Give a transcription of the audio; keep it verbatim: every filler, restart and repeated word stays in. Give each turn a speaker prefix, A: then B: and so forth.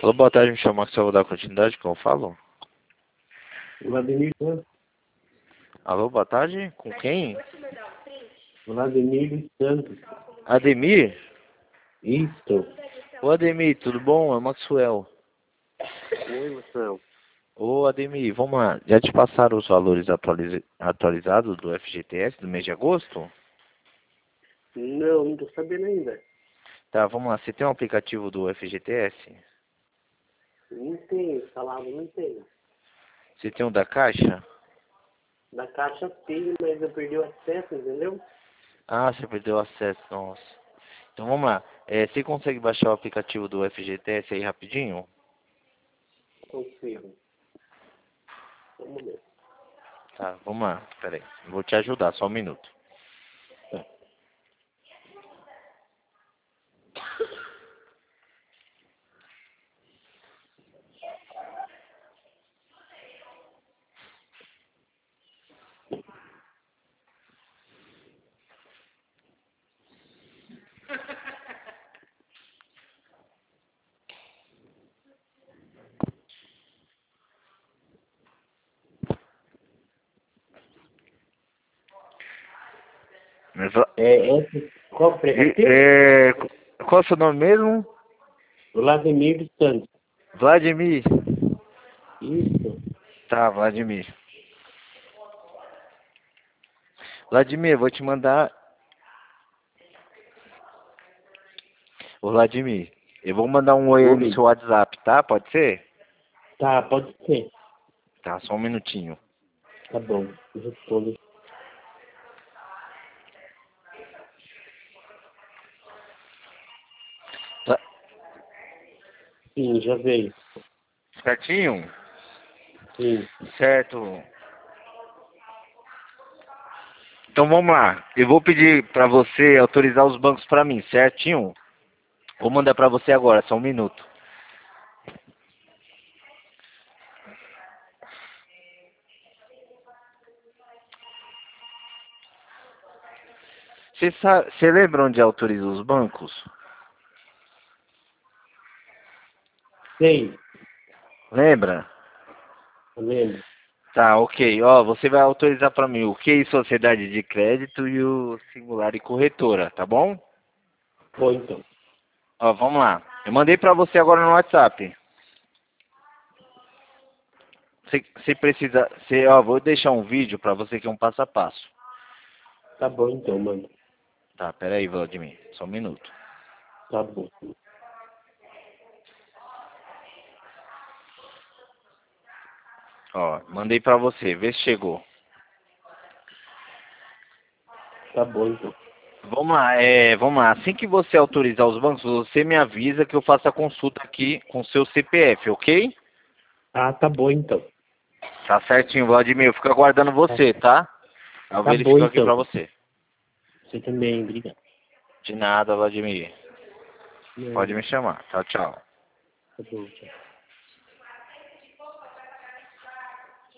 A: Alô, boa tarde, me chamo Max, eu vou dar continuidade, como eu falo?
B: Vladimir Santos.
A: Alô, boa tarde, com quem?
B: Vladimir Santos.
A: Ademir?
B: Isso.
A: Ô Ademir, tudo bom? É o Maxwell.
B: Oi, Marcelo.
A: Ô Ademir, vamos lá, já te passaram os valores atualiza- atualizados do F G T S do mês de agosto?
B: Não, não tô sabendo ainda.
A: Tá, vamos lá, você tem um aplicativo do F G T S?
B: Não tenho, falava, não tenho.
A: Você tem um da Caixa?
B: Da caixa tenho, mas eu perdi o acesso, entendeu?
A: Ah, você perdeu o acesso, nossa. Então vamos lá, é, você consegue baixar o aplicativo do F G T S aí rapidinho?
B: Consigo. Vamos ver.
A: Tá, vamos lá, peraí, vou te ajudar, só um minuto.
B: Tá.
A: Mas, ó,
B: É, esse, qual o
A: e-
B: aplicativo?
A: é, qual é o seu nome mesmo?
B: Vladimir Santos.
A: Vladimir.
B: Isso.
A: Tá, Vladimir. Vladimir, vou te mandar. Ô, Vladimir, eu vou mandar um oi aí no
B: Oi.
A: seu WhatsApp, tá? Pode ser?
B: Tá, pode ser.
A: Tá, só um minutinho.
B: Tá bom, eu respondo.
A: Tá
B: Sim, já veio.
A: certinho?
B: Sim.
A: Certo. Então vamos lá. Eu vou pedir pra você autorizar os bancos pra mim, certinho? Vou mandar pra você agora, só um minuto. Você sabe, você lembra onde autoriza os bancos?
B: Sei,
A: Lembra?
B: eu lembro.
A: Tá, ok. Ó, você vai autorizar pra mim o Q I Sociedade de Crédito e o Singular e Corretora, tá bom?
B: Bom, então.
A: Ó, vamos lá. Eu mandei pra você agora no WhatsApp. Você, você precisa, você, ó, vou deixar um vídeo pra você que é um passo a passo.
B: Tá bom, então, mano.
A: Tá, pera aí, Vladimir. Só um minuto.
B: Tá bom.
A: Ó, mandei pra você. Vê se chegou.
B: Tá bom, então.
A: Vamos lá, é, vamos lá. Assim que você autorizar os bancos, você me avisa que eu faço a consulta aqui com seu C P F, ok?
B: Ah, tá bom, então.
A: Tá certinho, Vladimir. Eu fico aguardando você, tá? Eu
B: Tá bom,
A: verifico aqui
B: então.
A: pra você.
B: Você também, obrigado.
A: De nada, Vladimir. Pode
B: Não,
A: me chamar. Tchau, tchau.
B: tá bom, tchau.